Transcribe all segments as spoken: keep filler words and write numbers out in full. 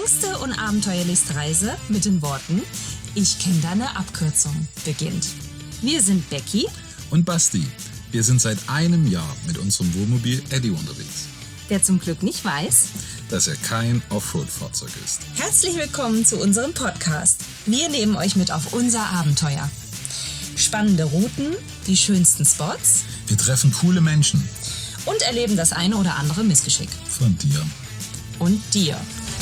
längste und abenteuerlichste Reise mit den Worten Ich kenne deine Abkürzung beginnt. Wir sind Becky und Basti. Wir sind seit einem Jahr mit unserem Wohnmobil Eddie unterwegs, der zum Glück nicht weiß, dass er kein Offroad-Fahrzeug ist. Herzlich willkommen zu unserem Podcast. Wir nehmen euch mit auf unser Abenteuer. Spannende Routen, die schönsten Spots. Wir treffen coole Menschen. Und erleben das eine oder andere Missgeschick. Von dir. Und dir.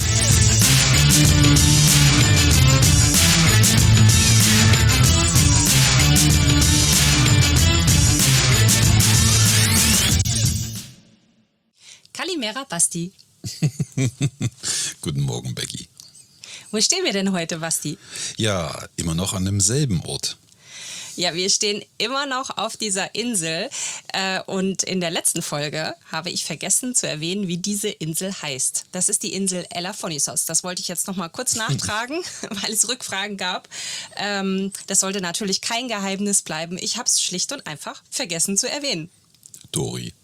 Kalimera, Basti. Guten Morgen, Becky. Wo stehen wir denn heute, Basti? Ja, immer noch an demselben Ort. Ja, wir stehen immer noch auf dieser Insel äh, und in der letzten Folge habe ich vergessen zu erwähnen, wie diese Insel heißt. Das ist die Insel Elafonissos. Das wollte ich jetzt noch mal kurz nachtragen, weil es Rückfragen gab. Ähm, das sollte natürlich kein Geheimnis bleiben. Ich habe es schlicht und einfach vergessen zu erwähnen. Dori.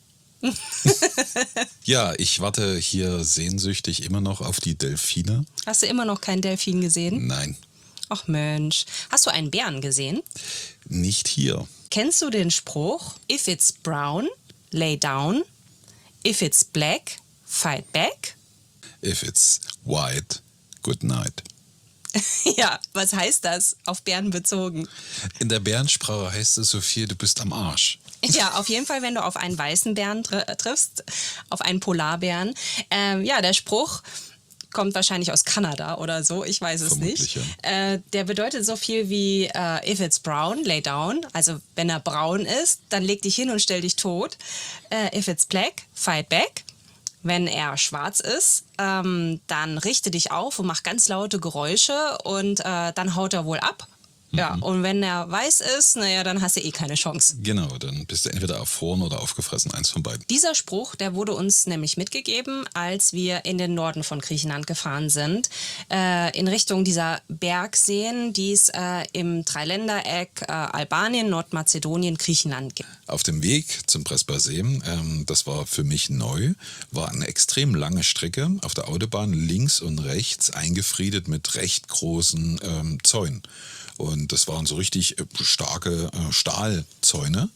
Ja, ich warte hier sehnsüchtig immer noch auf die Delfine. Hast du immer noch keinen Delfin gesehen? Nein. Ach Mensch, hast du einen Bären gesehen? Nicht hier. Kennst du den Spruch, if it's brown, lay down, if it's black, fight back? If it's white, good night. Ja, was heißt das auf Bären bezogen? In der Bärensprache heißt es so viel, du bist am Arsch. Ja, auf jeden Fall, wenn du auf einen weißen Bären tr- triffst, auf einen Polarbären. Ähm, ja, der Spruch kommt wahrscheinlich aus Kanada oder so, ich weiß es Vermutlich, nicht. Ja. Äh, der bedeutet so viel wie äh, if it's brown, lay down. Also wenn er braun ist, dann leg dich hin und stell dich tot. Äh, if it's black, fight back. Wenn er schwarz ist, ähm, dann richte dich auf und mach ganz laute Geräusche und äh, dann haut er wohl ab. Ja, mhm. Und wenn er weiß ist, naja, dann hast du eh keine Chance. Genau, dann bist du entweder erfroren oder aufgefressen, eins von beiden. Dieser Spruch, der wurde uns nämlich mitgegeben, als wir in den Norden von Griechenland gefahren sind, äh, in Richtung dieser Bergseen, die es äh, im Dreiländereck äh, Albanien, Nordmazedonien, Griechenland gibt. Auf dem Weg zum Prespa-See, ähm, das war für mich neu, war eine extrem lange Strecke auf der Autobahn links und rechts eingefriedet mit recht großen ähm, Zäunen. Und das waren so richtig starke äh, Stahlzäune.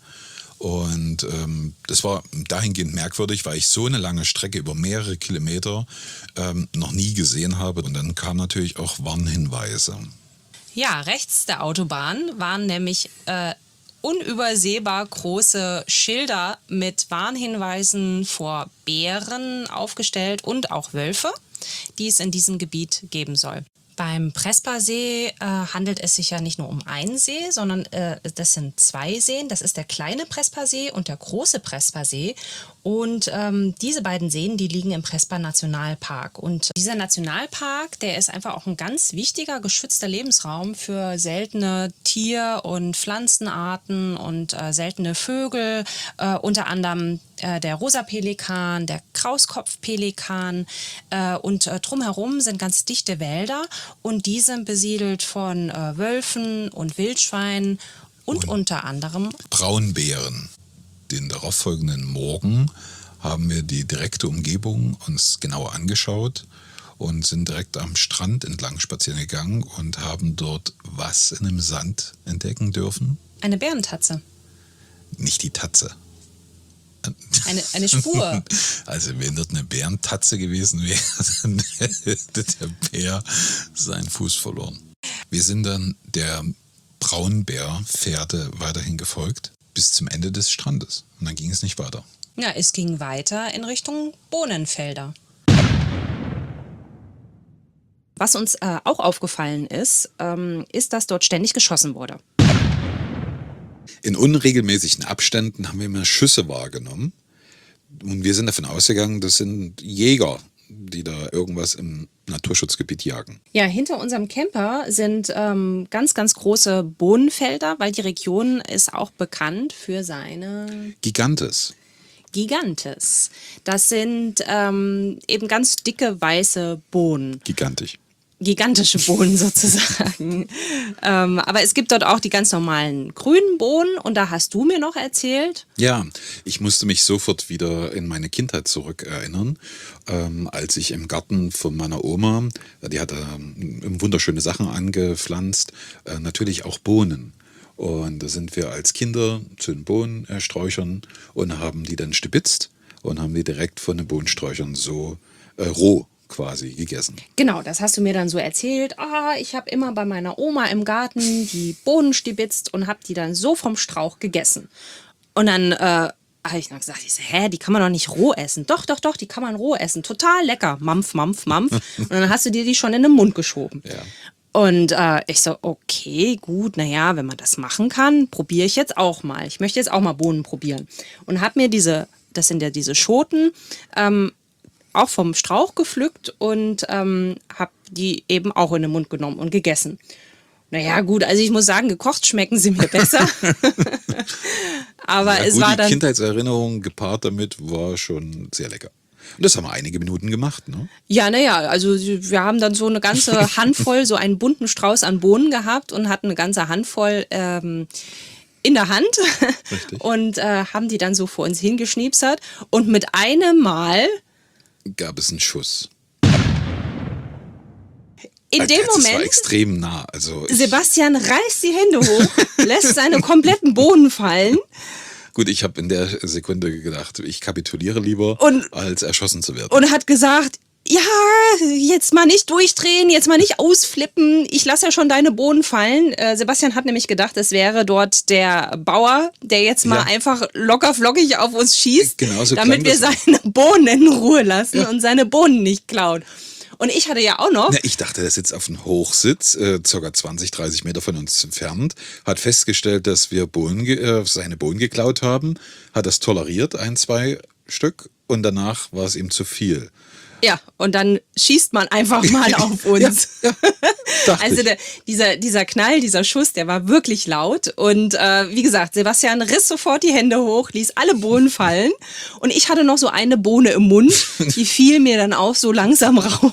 Und ähm, das war dahingehend merkwürdig, weil ich so eine lange Strecke über mehrere Kilometer ähm, noch nie gesehen habe. Und dann kamen natürlich auch Warnhinweise. Ja, rechts der Autobahn waren nämlich äh, unübersehbar große Schilder mit Warnhinweisen vor Bären aufgestellt und auch Wölfe, die es in diesem Gebiet geben soll. Beim Prespa-See äh, handelt es sich ja nicht nur um einen See, sondern äh, das sind zwei Seen. Das ist der kleine Prespa-See und der große Prespa-See. Und ähm, diese beiden Seen, die liegen im Prespa-Nationalpark. Und dieser Nationalpark, der ist einfach auch ein ganz wichtiger, geschützter Lebensraum für seltene Tier- und Pflanzenarten und äh, seltene Vögel, äh, unter anderem äh, der Rosapelikan, der Krauskopfpelikan äh, und äh, drumherum sind ganz dichte Wälder. Und die sind besiedelt von äh, Wölfen und Wildschweinen und, und unter anderem Braunbären. Den darauffolgenden Morgen haben wir die direkte Umgebung uns genauer angeschaut und sind direkt am Strand entlang spazieren gegangen und haben dort was in dem Sand entdecken dürfen. Eine Bärentatze. Nicht die Tatze. Eine, eine Spur. Also wenn dort eine Bärentatze gewesen wäre, dann hätte der Bär seinen Fuß verloren. Wir sind dann der Braunbärfährte weiterhin gefolgt bis zum Ende des Strandes. Und dann ging es nicht weiter. Ja, es ging weiter in Richtung Bohnenfelder. Was uns äh, auch aufgefallen ist, ähm, ist, dass dort ständig geschossen wurde. In unregelmäßigen Abständen haben wir immer Schüsse wahrgenommen. Und wir sind davon ausgegangen, das sind Jäger, die da irgendwas im Naturschutzgebiet jagen. Ja, hinter unserem Camper sind ähm, ganz, ganz große Bohnenfelder, weil die Region ist auch bekannt für seine Gigantes. Gigantes. Das sind ähm, eben ganz dicke weiße Bohnen. Gigantisch. gigantische Bohnen sozusagen. ähm, aber es gibt dort auch die ganz normalen grünen Bohnen und da hast du mir noch erzählt. Ja, ich musste mich sofort wieder in meine Kindheit zurückerinnern, ähm, als ich im Garten von meiner Oma, die hatte ähm, wunderschöne Sachen angepflanzt, äh, natürlich auch Bohnen. Und da sind wir als Kinder zu den Bohnensträuchern und haben die dann stibitzt und haben die direkt von den Bohnensträuchern so äh, roh quasi gegessen. Genau, das hast du mir dann so erzählt. Ah, ich habe immer bei meiner Oma im Garten die Bohnen stibitzt und habe die dann so vom Strauch gegessen. Und dann äh, habe ich noch gesagt, ich so, hä, die kann man doch nicht roh essen. Doch, doch, doch, die kann man roh essen. Total lecker. Mampf, mampf, mampf. Und dann hast du dir die schon in den Mund geschoben. Ja. Und äh, ich so, okay, gut, naja, wenn man das machen kann, probiere ich jetzt auch mal. Ich möchte jetzt auch mal Bohnen probieren. Und habe mir diese, das sind ja diese Schoten, ähm, auch vom Strauch gepflückt und ähm, habe die eben auch in den Mund genommen und gegessen. Naja, gut, also ich muss sagen, gekocht schmecken sie mir besser. Aber Ja, es gut, war die dann... Kindheitserinnerung gepaart damit war schon sehr lecker. Und das haben wir einige Minuten gemacht, ne? Ja, naja, also wir haben dann so eine ganze Handvoll, so einen bunten Strauß an Bohnen gehabt und hatten eine ganze Handvoll ähm, in der Hand. Richtig. Und äh, haben die dann so vor uns hingeschniepsert. Und mit einem Mal... Gab es einen Schuss. In Also, dem das war Moment, extrem nah. Also ich, Sebastian reißt die Hände hoch, lässt seine kompletten Bohnen fallen gut, ich habe in der Sekunde gedacht, ich kapituliere lieber, Und- als erschossen zu werden. und hat gesagt, ja, jetzt mal nicht durchdrehen, jetzt mal nicht ausflippen, ich lasse ja schon deine Bohnen fallen. Äh, Sebastian hat nämlich gedacht, es wäre dort der Bauer, der jetzt mal Ja. einfach locker flockig auf uns schießt, Genau so damit klang wir das. seine Bohnen in Ruhe lassen und seine Bohnen nicht klauen. Und ich hatte ja auch noch... Na, ich dachte, der sitzt auf einem Hochsitz, äh, ca. zwanzig, dreißig Meter von uns entfernt, hat festgestellt, dass wir Bohnen, ge- äh, seine Bohnen geklaut haben, hat das toleriert, ein, zwei Stück, und danach war es ihm zu viel. Ja, und dann schießt man einfach mal auf uns. Dachte Also ich. der, dieser, dieser Knall, dieser Schuss, der war wirklich laut. Und äh, wie gesagt, Sebastian riss sofort die Hände hoch, ließ alle Bohnen fallen. Und ich hatte noch so eine Bohne im Mund, die fiel mir dann auch so langsam raus.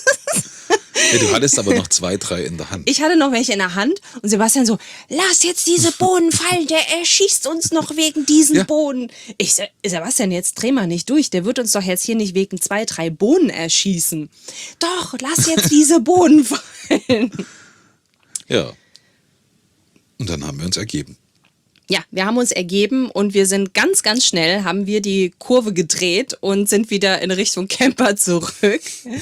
Ja, du hattest aber noch zwei, drei in der Hand. Ich hatte noch welche in der Hand und Sebastian so, lass jetzt diese Bohnen fallen, der erschießt uns noch wegen diesen Ja. Bohnen. Ich so, Sebastian, jetzt dreh mal nicht durch, der wird uns doch jetzt hier nicht wegen zwei, drei Bohnen erschießen. Doch, lass jetzt diese Bohnen fallen. Ja. Und dann haben wir uns ergeben. Ja, wir haben uns ergeben und wir sind ganz, ganz schnell, haben wir die Kurve gedreht und sind wieder in Richtung Camper zurück.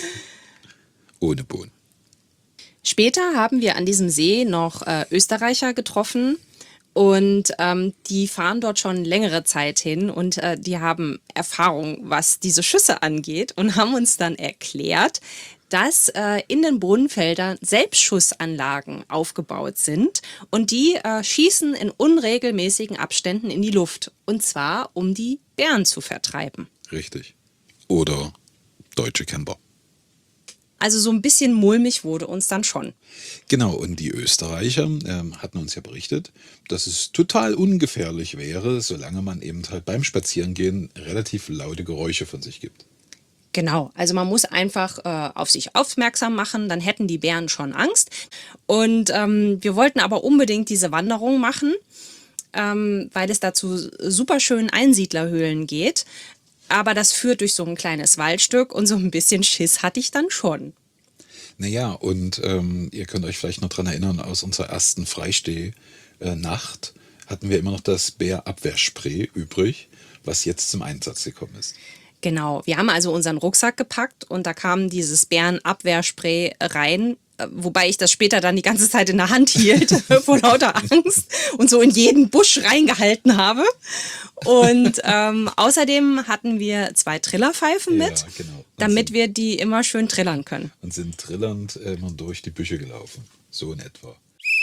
Ohne Bohnen. Später haben wir an diesem See noch äh, Österreicher getroffen und ähm, die fahren dort schon längere Zeit hin und äh, die haben Erfahrung, was diese Schüsse angeht und haben uns dann erklärt, dass äh, in den Bohnenfeldern Selbstschussanlagen aufgebaut sind und die äh, schießen in unregelmäßigen Abständen in die Luft und zwar um die Bären zu vertreiben. Richtig. Oder deutsche Camper. Also so ein bisschen mulmig wurde uns dann schon. Genau, und die Österreicher ähm, hatten uns ja berichtet, dass es total ungefährlich wäre, solange man eben halt beim Spazierengehen relativ laute Geräusche von sich gibt. Genau, also man muss einfach äh, auf sich aufmerksam machen, dann hätten die Bären schon Angst. Und ähm, wir wollten aber unbedingt diese Wanderung machen, ähm, weil es dazu super schönen Einsiedlerhöhlen geht. Aber das führt durch so ein kleines Waldstück und so ein bisschen Schiss hatte ich dann schon. Naja, und ähm, ihr könnt euch vielleicht noch dran erinnern, aus unserer ersten Freisteh-Nacht hatten wir immer noch das Bärabwehrspray übrig, was jetzt zum Einsatz gekommen ist. Genau, wir haben also unseren Rucksack gepackt und da kam dieses Bärenabwehrspray rein, äh, wobei ich das später dann die ganze Zeit in der Hand hielt, vor lauter Angst und so in jeden Busch reingehalten habe. Und ähm, außerdem hatten wir zwei Trillerpfeifen mit, Ja, genau. Und damit sind- wir die immer schön trillern können. Und sind trillernd äh, immer durch die Büsche gelaufen. So in etwa.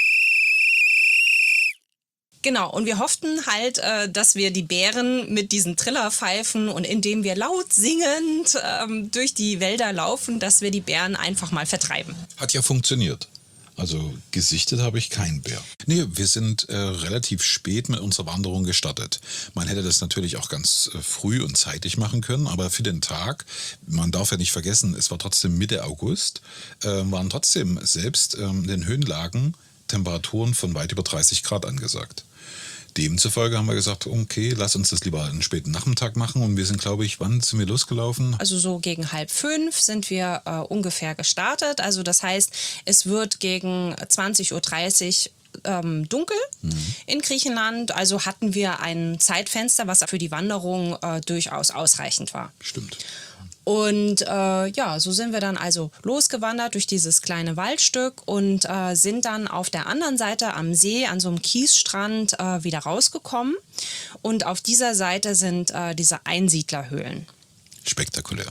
Genau, und wir hofften halt, äh, dass wir die Bären mit diesen Trillerpfeifen und indem wir laut singend ähm, durch die Wälder laufen, dass wir die Bären einfach mal vertreiben. Hat ja funktioniert. Also gesichtet habe ich keinen Bär. Nee, wir sind äh, relativ spät mit unserer Wanderung gestartet. Man hätte das natürlich auch ganz äh, früh und zeitig machen können, aber für den Tag, man darf ja nicht vergessen, es war trotzdem Mitte August, äh, waren trotzdem selbst äh, in den Höhenlagen Temperaturen von weit über dreißig Grad angesagt. Demzufolge haben wir gesagt, okay, lass uns das lieber einen späten Nachmittag machen. Und wir sind, glaube ich, wann sind wir losgelaufen? Also so gegen halb fünf sind wir äh, ungefähr gestartet. Also das heißt, es wird gegen zwanzig Uhr dreißig ähm, dunkel mhm. in Griechenland. Also hatten wir ein Zeitfenster, was für die Wanderung äh, durchaus ausreichend war. Stimmt. Und äh, ja, so sind wir dann also losgewandert durch dieses kleine Waldstück und äh, sind dann auf der anderen Seite am See an so einem Kiesstrand äh, wieder rausgekommen. Und auf dieser Seite sind äh, diese Einsiedlerhöhlen. Spektakulär.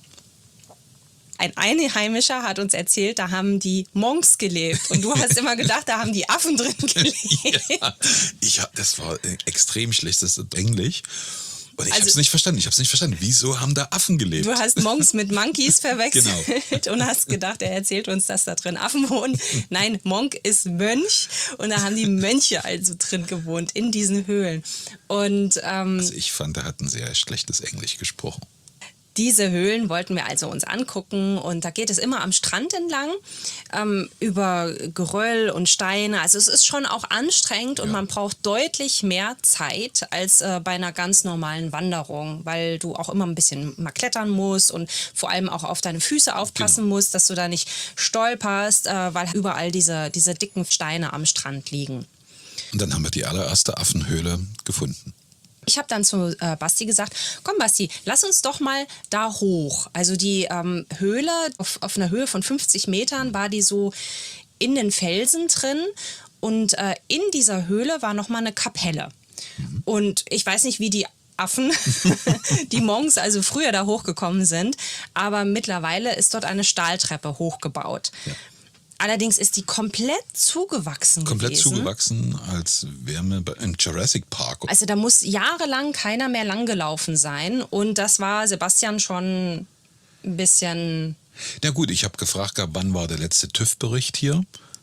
Ein Einheimischer hat uns erzählt, da haben die Monks gelebt. Und du hast immer gedacht, da haben die Affen drin gelebt. Ja, ich, das war extrem schlechtes Englisch. Und ich Also- habe es nicht verstanden. Ich habe es nicht verstanden. Wieso haben da Affen gelebt? Du hast Monks mit Monkeys verwechselt Genau. und hast gedacht, er erzählt uns, dass da drin Affen wohnen. Nein, Monk ist Mönch und da haben die Mönche also drin gewohnt, in diesen Höhlen. Und ähm, Also ich fand, er hat ein sehr schlechtes Englisch gesprochen. diese Höhlen wollten wir also uns angucken und da geht es immer am Strand entlang ähm, über Geröll und Steine. Also es ist schon auch anstrengend und Ja. man braucht deutlich mehr Zeit als äh, bei einer ganz normalen Wanderung, weil du auch immer ein bisschen mal klettern musst und vor allem auch auf deine Füße aufpassen Genau. musst, dass du da nicht stolperst, äh, weil überall diese, diese dicken Steine am Strand liegen. Und dann haben wir die allererste Affenhöhle gefunden. Ich habe dann zu äh, Basti gesagt, komm Basti, lass uns doch mal da hoch. Also die ähm, Höhle, auf, auf einer Höhe von fünfzig Metern war die so in den Felsen drin und äh, in dieser Höhle war nochmal eine Kapelle. Mhm. Und ich weiß nicht, wie die Affen, die Monks also früher da hochgekommen sind, aber mittlerweile ist dort eine Stahltreppe hochgebaut. Ja. Allerdings ist die komplett zugewachsen Komplett gewesen. zugewachsen, als wären wir bei- im Jurassic Park. Also da muss jahrelang keiner mehr langgelaufen sein und das war Sebastian schon ein bisschen... Na gut, ich habe gefragt, gehabt, wann war der letzte TÜV-Bericht hier?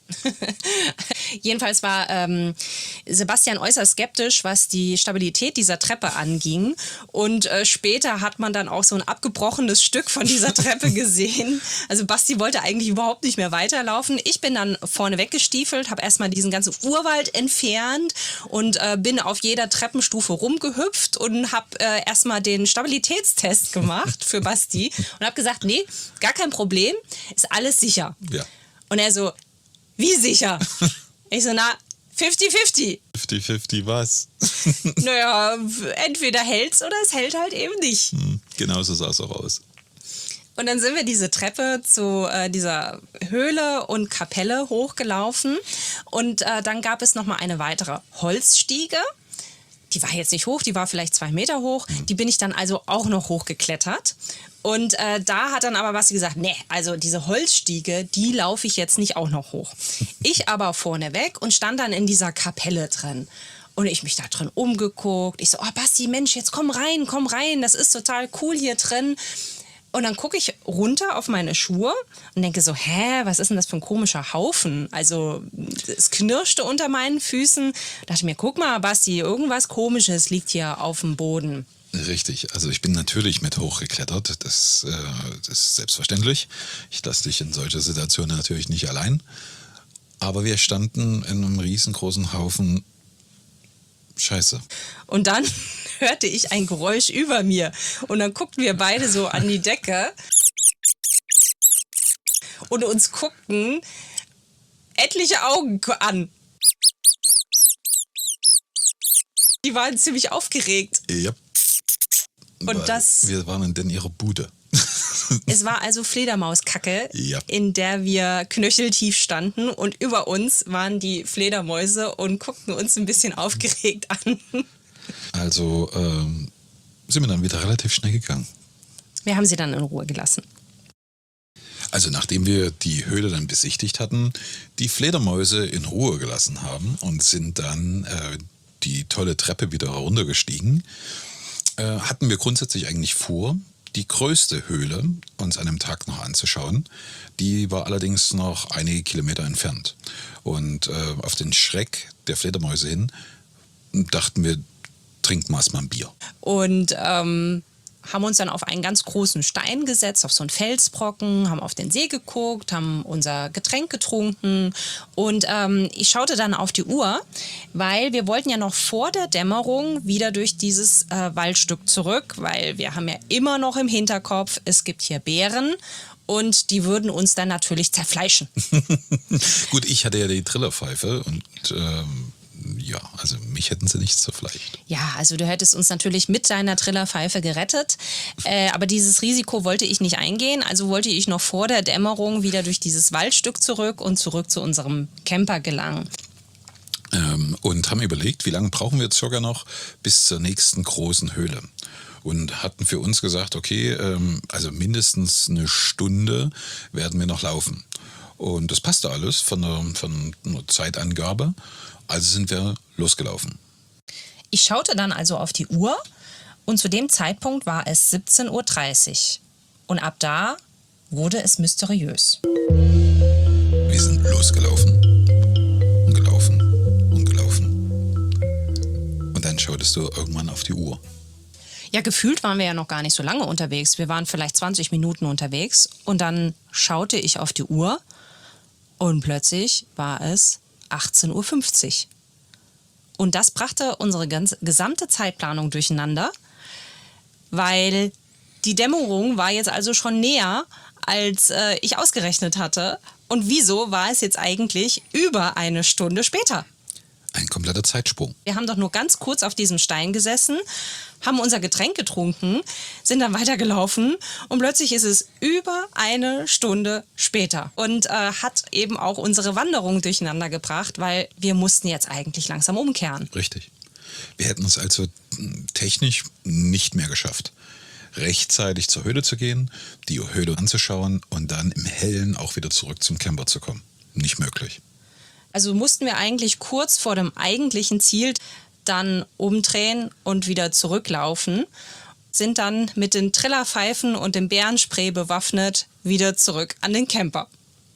Jedenfalls war ähm, Sebastian äußerst skeptisch, was die Stabilität dieser Treppe anging. Und äh, später hat man dann auch so ein abgebrochenes Stück von dieser Treppe gesehen. Also Basti wollte eigentlich überhaupt nicht mehr weiterlaufen. Ich bin dann vorne weggestiefelt, habe erstmal diesen ganzen Urwald entfernt und äh, bin auf jeder Treppenstufe rumgehüpft und habe äh, erstmal den Stabilitätstest gemacht für Basti und habe gesagt, nee, gar kein Problem, ist alles sicher. Ja. Und er so, wie sicher? Ich so, na, fünfzig fünfzig. fünfzig fünfzig was? Naja, entweder hält's oder es hält halt eben nicht. Hm, genau so sah es auch aus. Und dann sind wir diese Treppe zu äh, dieser Höhle und Kapelle hochgelaufen. Und äh, dann gab es nochmal eine weitere Holzstiege. Die war jetzt nicht hoch, die war vielleicht zwei Meter hoch. Die bin ich dann also auch noch hochgeklettert. Und äh, da hat dann aber Basti gesagt, nee, also diese Holzstiege, die laufe ich jetzt nicht auch noch hoch. Ich aber vorne weg und stand dann in dieser Kapelle drin. Und ich mich da drin umgeguckt. Ich so, oh Basti, Mensch, jetzt komm rein, komm rein, das ist total cool hier drin. Und dann gucke ich runter auf meine Schuhe und denke so, hä, was ist denn das für ein komischer Haufen? Also es knirschte unter meinen Füßen. Da dachte ich mir, guck mal, Basti, irgendwas Komisches liegt hier auf dem Boden. Richtig, also ich bin natürlich mit hochgeklettert, das, äh, das ist selbstverständlich. Ich lasse dich in solcher Situation natürlich nicht allein. Aber wir standen in einem riesengroßen Haufen Scheiße. Und dann hörte ich ein Geräusch über mir. Und dann guckten wir beide so an die Decke und uns guckten etliche Augen an. Die waren ziemlich aufgeregt. Ja. Und Weil das- Wir waren in ihrer Bude. Es war also Fledermauskacke, Ja. in der wir knöcheltief standen und über uns waren die Fledermäuse und guckten uns ein bisschen aufgeregt an. Also ähm, sind wir dann wieder relativ schnell gegangen. Wir haben sie dann in Ruhe gelassen. Also nachdem wir die Höhle dann besichtigt hatten, die Fledermäuse in Ruhe gelassen haben und sind dann äh, die tolle Treppe wieder heruntergestiegen, äh, hatten wir grundsätzlich eigentlich vor, die größte Höhle uns an dem Tag noch anzuschauen. Die war allerdings noch einige Kilometer entfernt. Und äh, auf den Schreck der Fledermäuse hin dachten wir, trinken wir erstmal ein Bier. Und ähm, haben uns dann auf einen ganz großen Stein gesetzt, auf so einen Felsbrocken, haben auf den See geguckt, haben unser Getränk getrunken und ähm, ich schaute dann auf die Uhr, weil wir wollten ja noch vor der Dämmerung wieder durch dieses äh, Waldstück zurück, weil wir haben ja immer noch im Hinterkopf, es gibt hier Bären und die würden uns dann natürlich zerfleischen. Gut, ich hatte ja die Trillerpfeife und ähm ja, also mich hätten sie nicht zerfleischt. Ja, also du hättest uns natürlich mit deiner Trillerpfeife gerettet, äh, aber dieses Risiko wollte ich nicht eingehen, also wollte ich noch vor der Dämmerung wieder durch dieses Waldstück zurück und zurück zu unserem Camper gelangen. Ähm, und haben überlegt, wie lange brauchen wir circa noch bis zur nächsten großen Höhle. Und hatten für uns gesagt, okay, ähm, also mindestens eine Stunde werden wir noch laufen. Und das passte alles von der, von der Zeitangabe. Also sind wir losgelaufen. Ich schaute dann also auf die Uhr und zu dem Zeitpunkt war es siebzehn Uhr dreißig. Und ab da wurde es mysteriös. Wir sind losgelaufen und gelaufen und gelaufen. Und dann schautest du irgendwann auf die Uhr. Ja, gefühlt waren wir ja noch gar nicht so lange unterwegs. Wir waren vielleicht zwanzig Minuten unterwegs und dann schaute ich auf die Uhr und plötzlich war es achtzehn Uhr fünfzig. Und das brachte unsere ganze, gesamte Zeitplanung durcheinander, weil die Dämmerung war jetzt also schon näher, als äh, ich ausgerechnet hatte. Und wieso war es jetzt eigentlich über eine Stunde später? Ein kompletter Zeitsprung. Wir haben doch nur ganz kurz auf diesem Stein gesessen, haben unser Getränk getrunken, sind dann weitergelaufen und plötzlich ist es über eine Stunde später und äh, hat eben auch unsere Wanderung durcheinander gebracht, weil wir mussten jetzt eigentlich langsam umkehren. Richtig. Wir hätten es also technisch nicht mehr geschafft, rechtzeitig zur Höhle zu gehen, die Höhle anzuschauen und dann im Hellen auch wieder zurück zum Camper zu kommen. Nicht möglich. Also mussten wir eigentlich kurz vor dem eigentlichen Ziel dann umdrehen und wieder zurücklaufen, sind dann mit den Trillerpfeifen und dem Bärenspray bewaffnet wieder zurück an den Camper.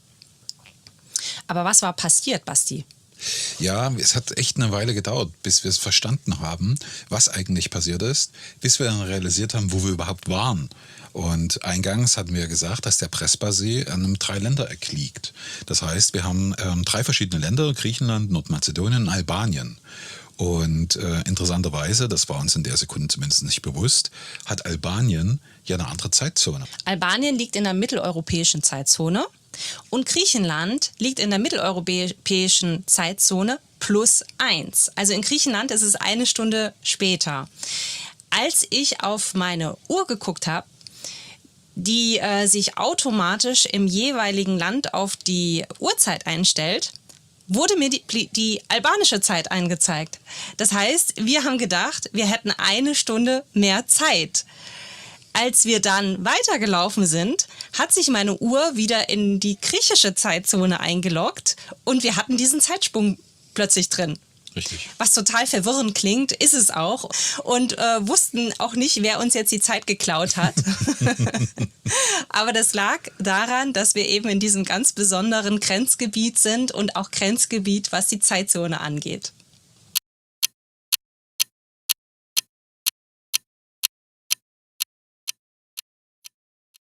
Aber was war passiert, Basti? Ja, es hat echt eine Weile gedauert, bis wir es verstanden haben, was eigentlich passiert ist, bis wir dann realisiert haben, wo wir überhaupt waren. Und eingangs hatten wir gesagt, dass der Prespa-See an einem Dreiländereck liegt. Das heißt, wir haben ähm, drei verschiedene Länder, Griechenland, Nordmazedonien und Albanien. Und äh, interessanterweise, das war uns in der Sekunde zumindest nicht bewusst, hat Albanien ja eine andere Zeitzone. Albanien liegt in der mitteleuropäischen Zeitzone und Griechenland liegt in der mitteleuropäischen Zeitzone plus eins. Also in Griechenland ist es eine Stunde später. Als ich auf meine Uhr geguckt habe, die äh, sich automatisch im jeweiligen Land auf die Uhrzeit einstellt, wurde mir die, die albanische Zeit angezeigt. Das heißt, wir haben gedacht, wir hätten eine Stunde mehr Zeit. Als wir dann weitergelaufen sind, hat sich meine Uhr wieder in die griechische Zeitzone eingeloggt und wir hatten diesen Zeitsprung plötzlich drin. Richtig. Was total verwirrend klingt, ist es auch. Und äh, wussten auch nicht, wer uns jetzt die Zeit geklaut hat. Aber das lag daran, dass wir eben in diesem ganz besonderen Grenzgebiet sind und auch Grenzgebiet, was die Zeitzone angeht.